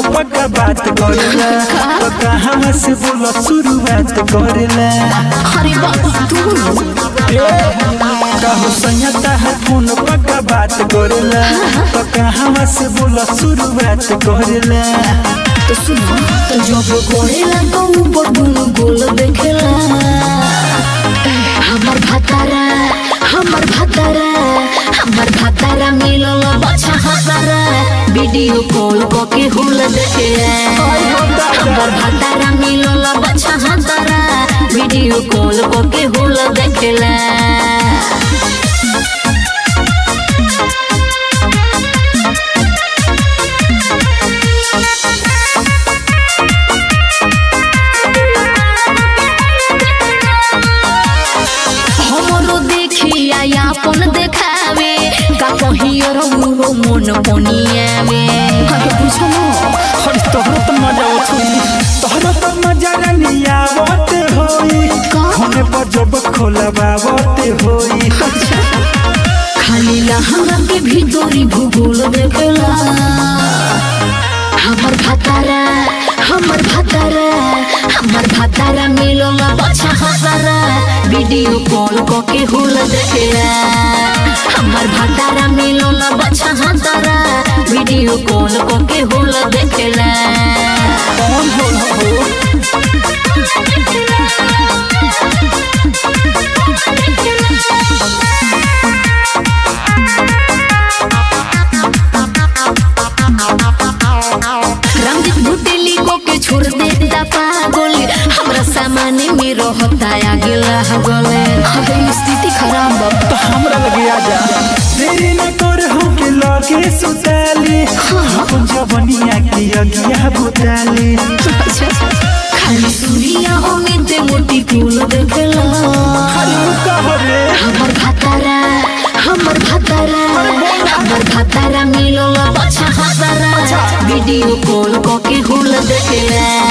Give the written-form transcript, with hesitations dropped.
पक्का बात करेला तो कहाँ से बोला शुरुआत करेला। अरे बाबा तू कहू संयता है फोन पक्का बात करेला तो कहाँ से बोला शुरुआत करेला। तो सुनो तो जब कोरेला तो ऊपर दुनु गोल देखेला। हमर भातारा मिलल बच्चा हतारा वीडियो कॉल के हुल देखे। हमर भातारा मिलल बच्चा हतारा वीडियो कॉल के हुल देखेला। अपन देखावे का कहियो रहो मन पनियावे। अरे पूछो ना अरे तोहरा तो मजा उठी तोहरा तो मजा रनिया आवत होई होने पर जब खोलबावत होई। खाली लहंगा के भीतरी भूगोल देखेला। हमर भातारा मिलल बच्चा हतारा वीडियो कॉल के हुल देखेला। हमर भातारा मिलल बच्चा हतारा वीडियो कॉल के हुल देखेला। कौन हो रंजित भुटेली को के छोड़ देता पागल हमरा सामने में रहता आगेला गले। अबे स्थिति खराब बा तो हमरा लगे आजा देरी न कर हम के लगे सुताली अपन जवनिया के अगिया बुताली। खाली सुनिया उम्मीद मोटी फूल देखेला। खाली कहरे हमर भातारा मिलल बच्चा हतारा वीडियो कॉल के हुल देखेला।